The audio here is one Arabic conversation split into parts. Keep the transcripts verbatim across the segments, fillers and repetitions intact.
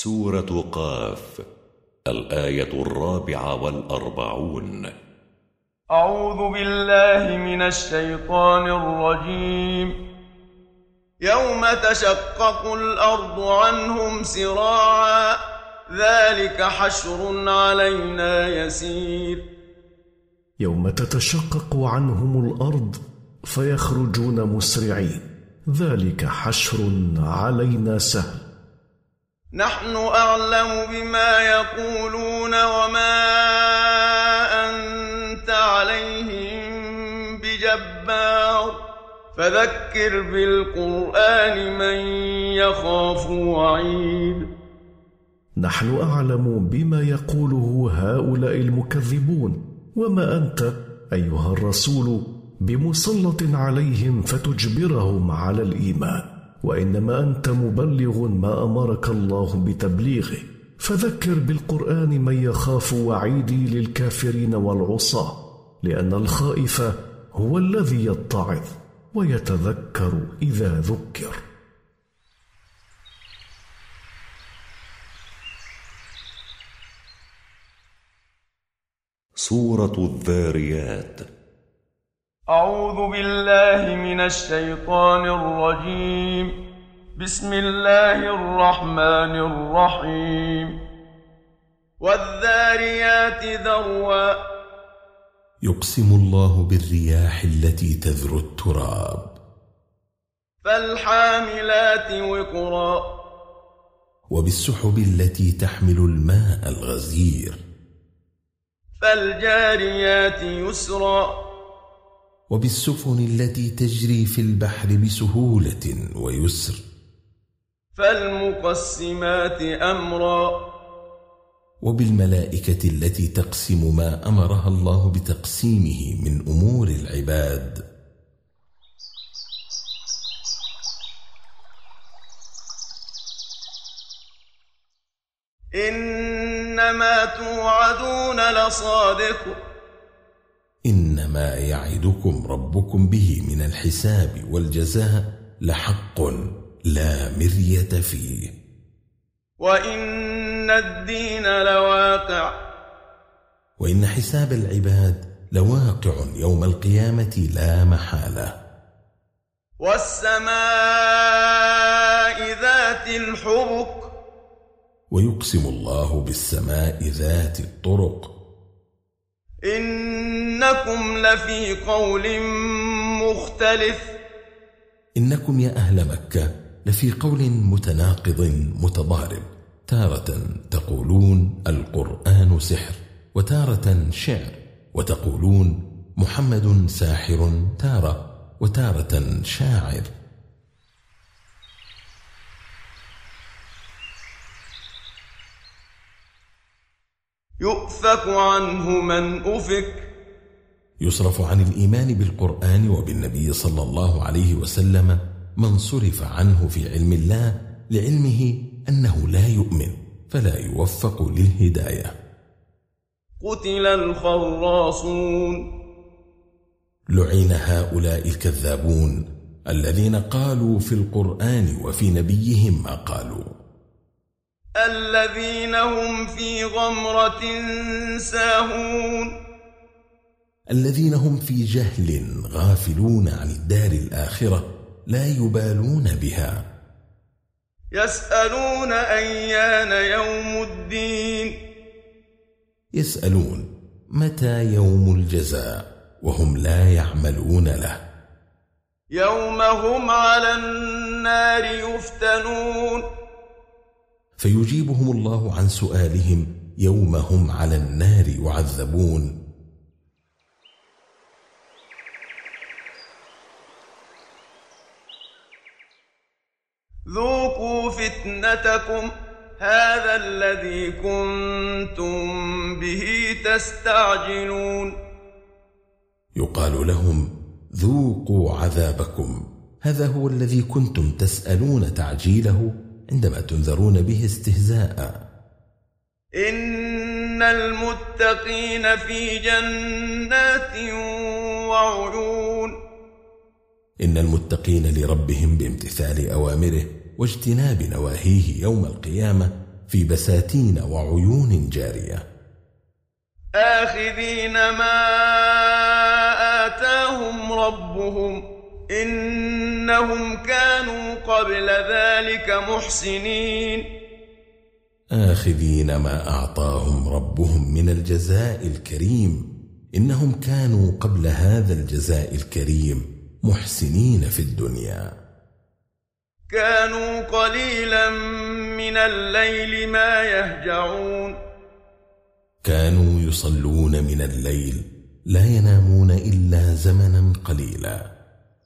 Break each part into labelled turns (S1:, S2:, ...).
S1: سورة قاف، الآية الرابعة والأربعون.
S2: أعوذ بالله من الشيطان الرجيم. يوم تشقق الأرض عنهم سراعا ذلك حشر علينا يسير.
S3: يوم تتشقق عنهم الأرض فيخرجون مسرعين ذلك حشر علينا سهل.
S2: نحن أعلم بما يقولون وما أنت عليهم بجبار فذكر بالقرآن من يخاف وعيد.
S3: نحن أعلم بما يقوله هؤلاء المكذبون وما أنت أيها الرسول بمسلط عليهم فتجبرهم على الإيمان، وإنما أنت مبلغ ما أمرك الله بتبليغه، فذكر بالقرآن من يخاف وعيدي للكافرين والعصاة، لأن الخائف هو الذي يتعظ ويتذكر إذا ذكر.
S1: سورة الذاريات.
S2: أعوذ بالله من الشيطان الرجيم. بسم الله الرحمن الرحيم. والذاريات ذروا.
S4: يقسم الله بالرياح التي تذر التراب.
S2: فالحاملات وقرا.
S4: وبالسحب التي تحمل الماء الغزير.
S2: فالجاريات يسرا.
S4: وبالسفن التي تجري في البحر بسهولة ويسر.
S2: فالمقسمات أمرا.
S4: وبالملائكة التي تقسم ما أمرها الله بتقسيمه من أمور العباد.
S2: إنما توعدون لصادق.
S4: إنما يعدكم ربكم به من الحساب والجزاء لحق لا مرية فيه.
S2: وإن الدين لواقع.
S4: وإن حساب العباد لواقع يوم القيامة لا محالة.
S2: والسماء ذات الحبك.
S4: ويقسم الله بالسماء ذات الطرق.
S2: إنكم لفي قول مختلف.
S4: إنكم يا أهل مكة لفي قول متناقض متضارب، تارة تقولون القرآن سحر، وتارة شعر، وتقولون محمد ساحر تارة، وتارة شاعر.
S2: يؤفك عنه من أفك.
S4: يصرف عن الإيمان بالقرآن وبالنبي صلى الله عليه وسلم من صرف عنه في علم الله لعلمه أنه لا يؤمن فلا يوفق للهداية.
S2: قتل الخراصون.
S4: لعن هؤلاء الكذابون الذين قالوا في القرآن وفي نبيهم ما قالوا.
S2: الذين هم في غمرة ساهون.
S4: الذين هم في جهل غافلون عن الدار الآخرة لا يبالون بها.
S2: يسألون أيان يوم الدين.
S4: يسألون متى يوم الجزاء وهم لا يعملون له.
S2: يوم هم على النار يفتنون.
S4: فيجيبهم الله عن سؤالهم يوم هم على النار يعذبون.
S2: ذوقوا فتنتكم هذا الذي كنتم به تستعجلون.
S4: يقال لهم ذوقوا عذابكم، هذا هو الذي كنتم تسألون تعجيله عندما تنذرون به استهزاء.
S2: إن المتقين في جنات وعيون.
S4: إن المتقين لربهم بامتثال أوامره واجتناب نواهيه يوم القيامة في بساتين وعيون جارية.
S2: آخذين ما آتاهم ربهم إنهم كانوا قبل ذلك محسنين.
S4: آخذين ما أعطاهم ربهم من الجزاء الكريم إنهم كانوا قبل هذا الجزاء الكريم محسنين في الدنيا.
S2: كانوا قليلا من الليل ما يهجعون.
S4: كانوا يصلون من الليل لا ينامون إلا زمنا قليلا.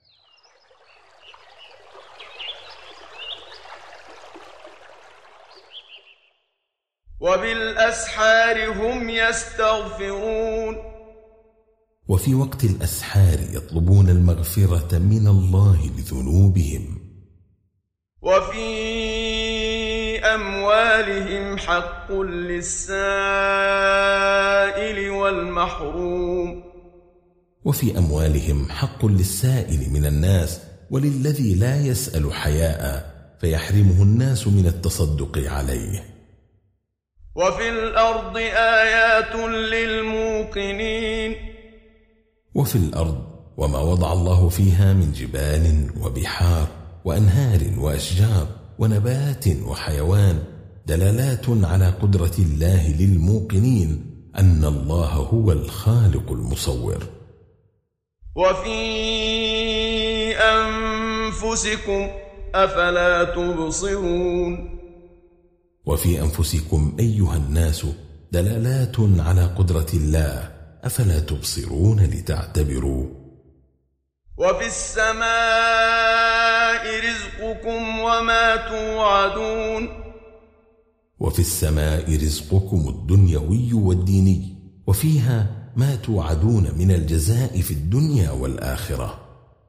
S2: وبالأسحار هم يستغفرون.
S4: وفي وقت الأسحار يطلبون المغفرة من الله لذنوبهم.
S2: وفي أموالهم حق للسائل والمحروم.
S4: وفي أموالهم حق للسائل من الناس وللذي لا يسأل حياء فيحرمه الناس من التصدق عليه.
S2: وفي الأرض آيات للموقنين.
S4: وفي الأرض وما وضع الله فيها من جبال وبحار وأنهار وأشجار ونبات وحيوان دلالات على قدرة الله للموقنين أن الله هو الخالق المصور.
S2: وفي أنفسكم أفلا تبصرون.
S4: وفي أنفسكم أيها الناس دلالات على قدرة الله أفلا تبصرون لتعتبروا.
S2: وفي السماء رزقكم وما توعدون.
S4: وفي السماء رزقكم الدنيوي والديني وفيها ما توعدون من الجزاء في الدنيا والآخرة.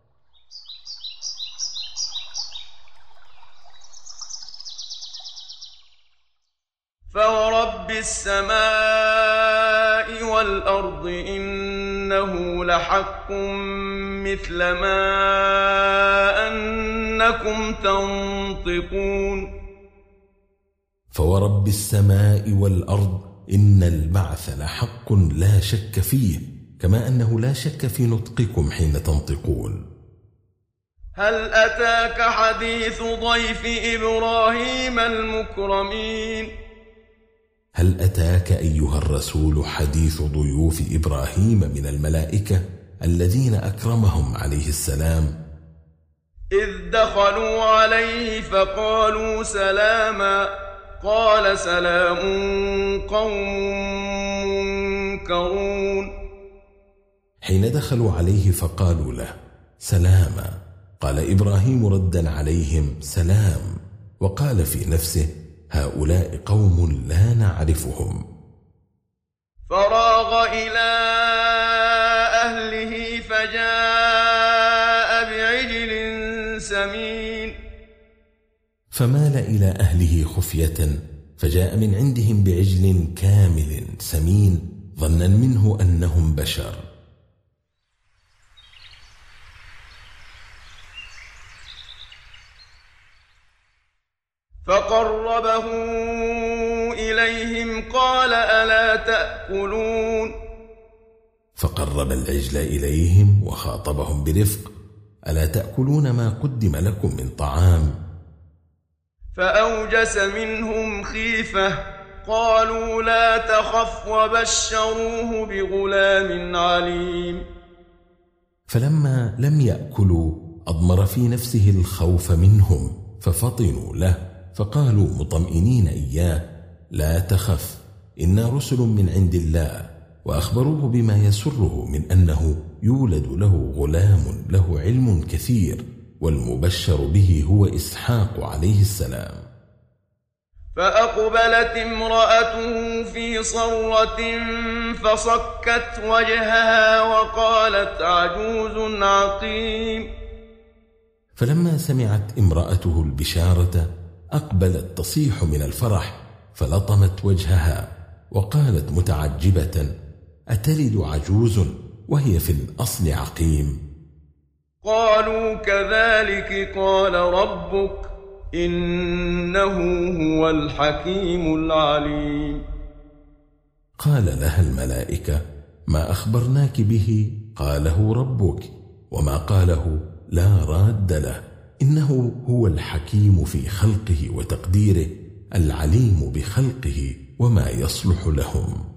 S2: فورب السماء والأرض إنه لحق مثل ما أنكم تنطقون.
S4: فورب السماء والأرض إن البعث لحق لا شك فيه كما أنه لا شك في نطقكم حين تنطقون.
S2: هل أتاك حديث ضيف إبراهيم المكرمين.
S4: هل أتاك أيها الرسول حديث ضيوف إبراهيم من الملائكة الذين أكرمهم عليه السلام؟
S2: إذ دخلوا عليه فقالوا سلاما قال سلام قوم منكرون.
S4: حين دخلوا عليه فقالوا له سلاما قال إبراهيم ردا عليهم سلام وقال في نفسه هؤلاء قوم لا نعرفهم.
S2: فراغ إلى أهله فجاء بعجل سمين.
S4: فمال إلى أهله خفية فجاء من عندهم بعجل كامل سمين ظنا منه أنهم بشر.
S2: فقربه إليهم قال ألا تأكلون.
S4: فقرب العجل إليهم وخاطبهم برفق ألا تأكلون ما قدم لكم من طعام.
S2: فأوجس منهم خيفة قالوا لا تخف وبشروه بغلام عليم.
S4: فلما لم يأكلوا أضمر في نفسه الخوف منهم ففطنوا له فقالوا مطمئنين إياه لا تخف إنا رسل من عند الله وأخبروه بما يسره من أنه يولد له غلام له علم كثير والمبشر به هو إسحاق عليه السلام.
S2: فأقبلت امرأته في صرة فصكت وجهها وقالت عجوز عقيم.
S4: فلما سمعت امرأته البشارة أقبلت تصيح من الفرح فلطمت وجهها وقالت متعجبة أتلد عجوز وهي في الأصل عقيم.
S2: قالوا كذلك قال ربك إنه هو الحكيم العليم.
S4: قال لها الملائكة: ما أخبرناك به قاله ربك، وما قاله لا راد له، إنه هو الحكيم في خلقه وتقديره، العليم بخلقه وما يصلح لهم.